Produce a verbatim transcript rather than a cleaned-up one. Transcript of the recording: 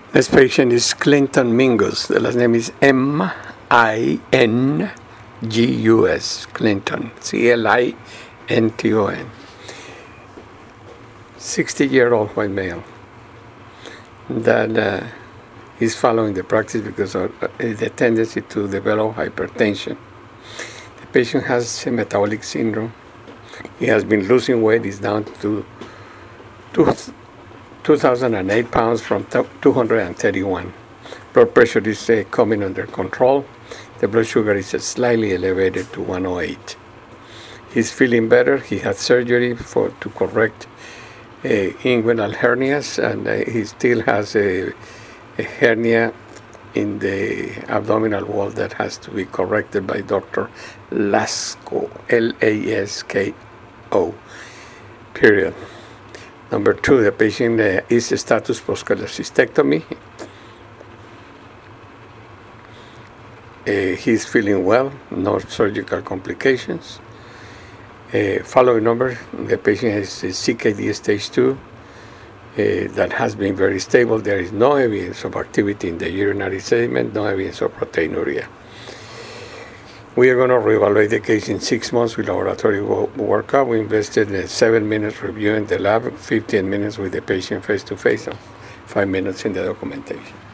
This patient is Clinton Mingus. The last name is M I N G U S, Clinton, C L I N T O N. sixty-year-old white male that uh, is following the practice because of uh, the tendency to develop hypertension. The patient has a metabolic syndrome. He has been losing weight. He's down to two, two thousand eight pounds from two hundred thirty-one. Blood pressure is uh, coming under control. The blood sugar is uh, slightly elevated to one oh eight. He's feeling better. He had surgery for to correct uh, inguinal hernias, and uh, he still has a, a hernia in the abdominal wall that has to be corrected by Doctor Lasko, L A S K O, period. Number two, the patient uh, is a status post-cholecystectomy. Uh, he's feeling well, no surgical complications. Uh, following number, the patient has a C K D stage two uh, that has been very stable. There is no evidence of activity in the urinary sediment, no evidence of proteinuria. We are going to reevaluate the case in six months with laboratory workup. We invested in seven minutes reviewing the lab, fifteen minutes with the patient face-to-face, and five minutes in the documentation.